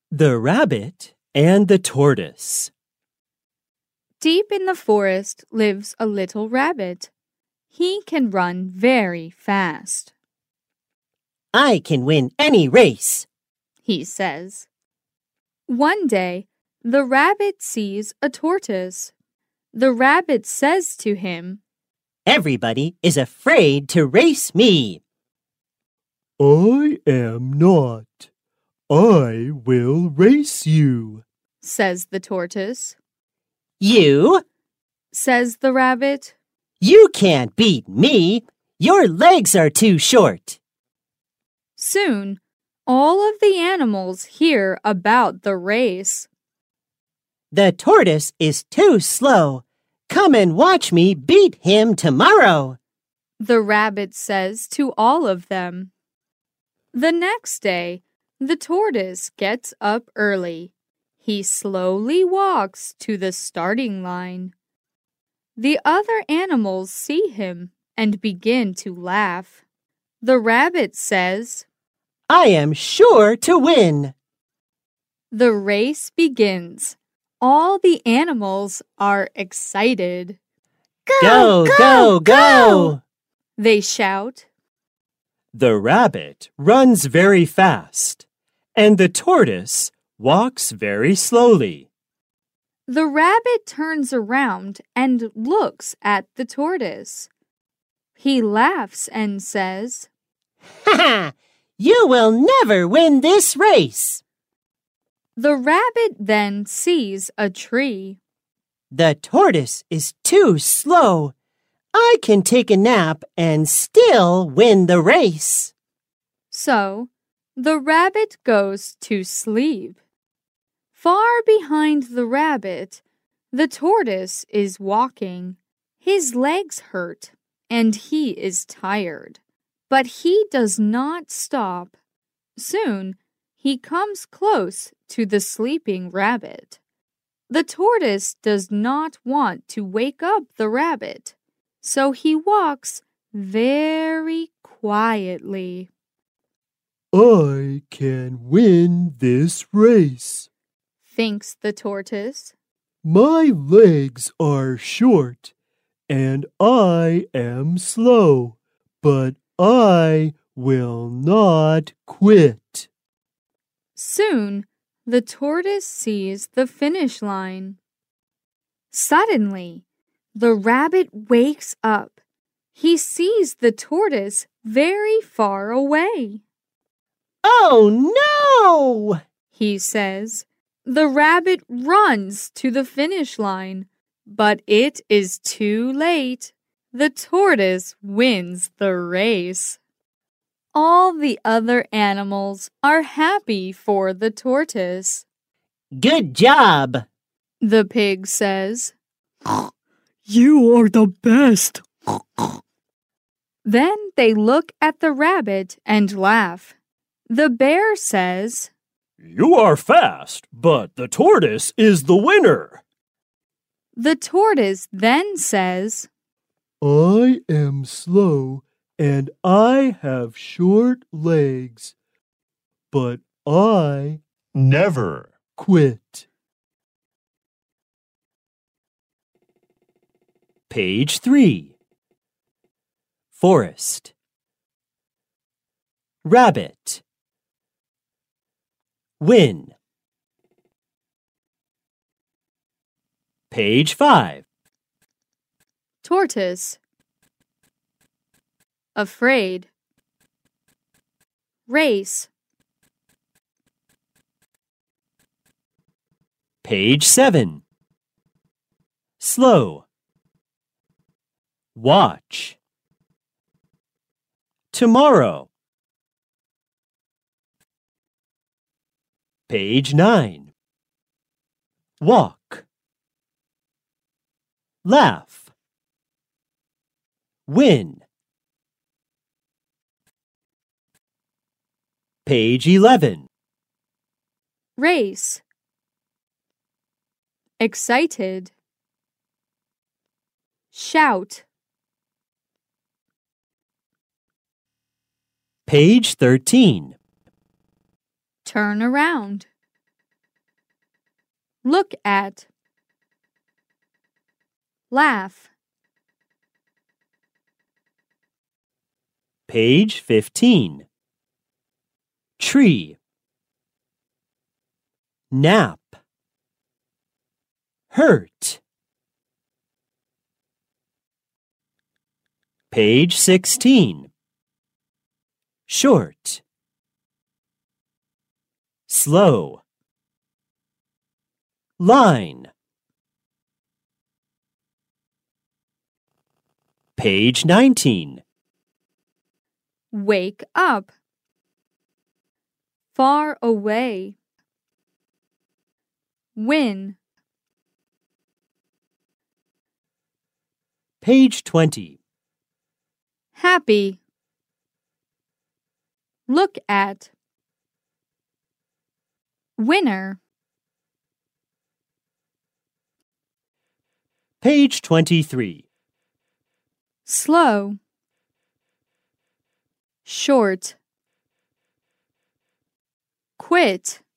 The Rabbit and the Tortoise. Deep in the forest lives a little rabbit. He can run very fast, I can win any race. he says. One day, the rabbit sees a tortoise. The rabbit says to him, Everybody is afraid to race me. I am not. I will race you, says the tortoise. You? Says the rabbit. You can't beat me. Your legs are too short. Soon, all of the animals hear about the race. The tortoise is too slow. Come and watch me beat him tomorrow. The rabbit says to all of them. The next day, the tortoise gets up early. He slowly walks to the starting line. The other animals see him and begin to laugh. The rabbit says, I am sure to win. The race begins. All the animals are excited. Go, go, go! They shout. The rabbit runs very fast, and the tortoise walks very slowly. The rabbit turns around and looks at the tortoise. He laughs and says, Ha ha! You will never win this race. The rabbit then sees a tree. The tortoise is too slow. I can take a nap and still win the race. So, the rabbit goes to sleep. Far behind the rabbit, the tortoise is walking. His legs hurt and he is tired, but he does not stop. Soon, he comes close to the sleeping rabbit. The tortoise does not want to wake up the rabbit, so he walks very quietly. I can win this race. Thinks the tortoise. My legs are short, and I am slow, but I will not quit. Soon, the tortoise sees the finish line. Suddenly, the rabbit wakes up. He sees the tortoise very far away. Oh no! He says. The rabbit runs to the finish line, but it is too late. The tortoise wins the race. All the other animals are happy for the tortoise. Good job! The pig says. You are the best. Then they look at the rabbit and laugh. The bear says, You are fast, but the tortoise is the winner. The tortoise then says, I am slow and I have short legs, but I never quit. Page 3. Forest. Rabbit. Win. Page 5. Tortoise. Afraid. Race. Page 7. Slow. Watch. Tomorrow. Page 9. Walk. Laugh. Win. Page 11. Race. Excited. Shout. Page 13. Turn around. Look at. Laugh. Page 15. Tree. Nap. Hurt. Page 16. Short. Slow. Line. Page 19. Wake up. Far away. Win. Page 20. Happy. Look at. Winner. Page 23. Slow. Short. Quit.